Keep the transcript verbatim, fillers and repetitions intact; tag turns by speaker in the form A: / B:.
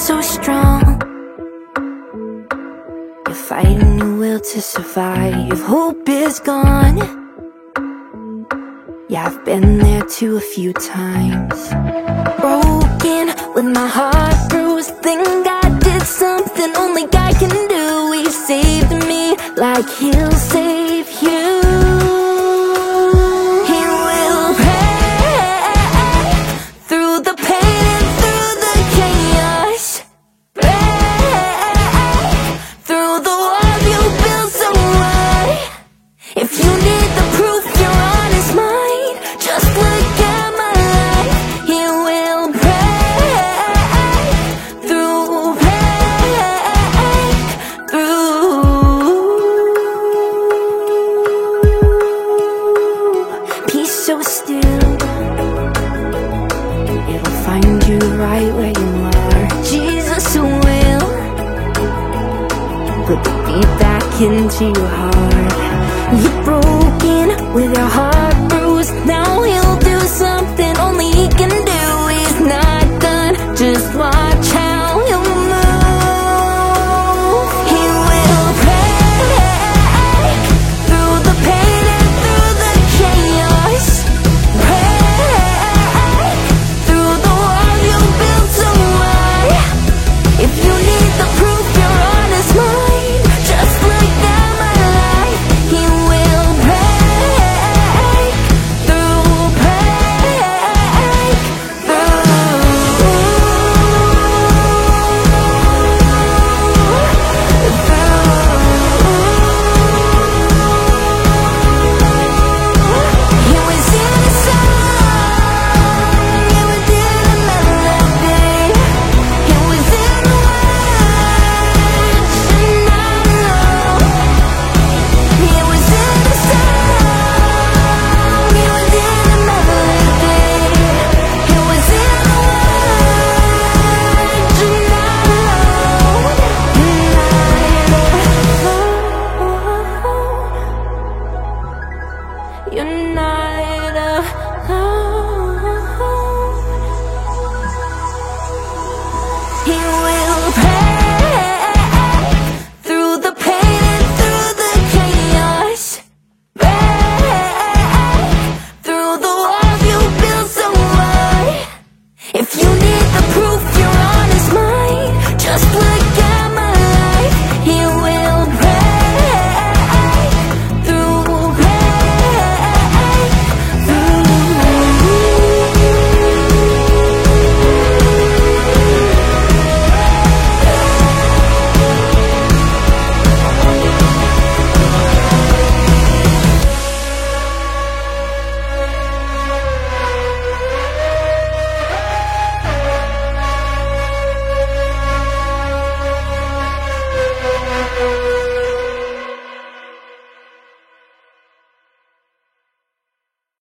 A: so strong. You're fighting your will to survive. Hope is gone. Yeah, I've been there too a few times. Broken, with my heart bruised. Think God did something only God can do. He saved me like He'll save you. He will break through the pain and through the chaos. Break through the walls you built so high. If you need the proof you're on His mind, just look at my life. He will break through, break through. Peace so still, it'll find you right where you are. Jesus will put the beat back into your heart. You're broken with your